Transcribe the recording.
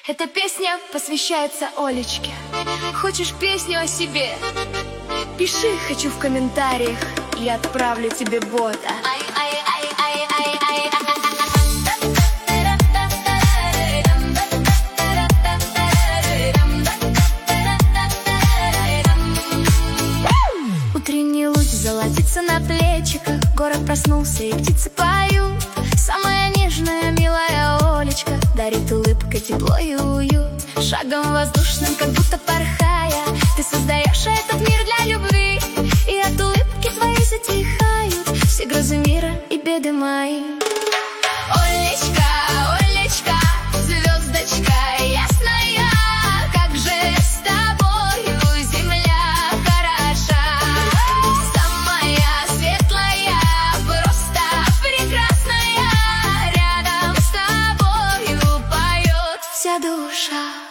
Эта песня посвящается Олечке. Хочешь песню о себе? Пиши «хочу» в комментариях, и отправлю тебе бота. Утренний луч золотится на плечиках, город проснулся и птицы поют. Самая нежная, милая Олечка дарит улыбкой тепло и уют. Шагом воздушным, как будто порхая, ты создаешь этот мир для любви. И от улыбки твоей затихают все грозы мира и беды мои. Олечка, Олечка, звездочка ясная, как же с тобою земля хороша. Самая светлая, просто прекрасная, рядом с тобою поет вся душа.